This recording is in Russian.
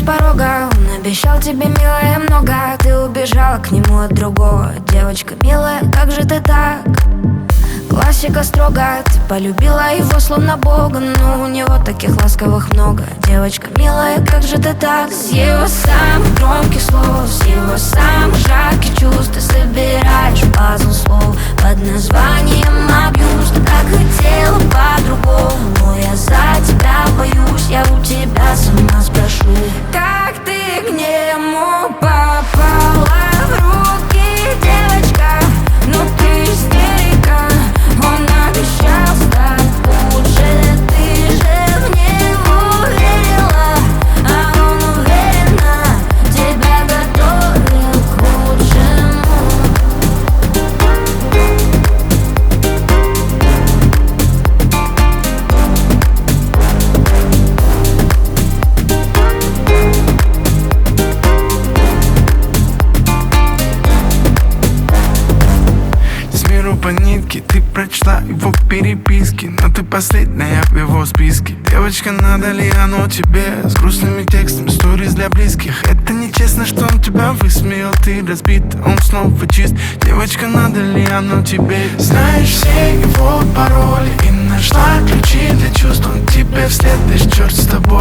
с порога. Он обещал тебе, милая, много. Ты убежала к нему от другого. Девочка милая, как же ты так? Классика строго. Ты полюбила его словно Бога, но у него таких ласковых много. Девочка милая, как же ты так? С его самых громких слов, с его самых жарких чувств ты собираешь пазл слов под названием абьюз. Ты так хотела по-другому, но я за тебя боюсь. Я у тебя сама спрошу, как ты к нему попала в руки, девочка? Ну ты истерика. Он обещал стать лучше, ты же в него верила, а он уверенно тебя готовил к лучшему. С миру по нитке ты прочла его переписки, но ты последняя в его списке. Девочка, надо ли оно тебе? С грустными текстами, сториз для близких. Это нечестно, что он тебя высмеял. Ты разбит, он снова чист. Девочка, надо ли оно тебе? Знаешь все его пароли и нашла ключи для чувств. Он тебе вслед, лишь черт с тобой.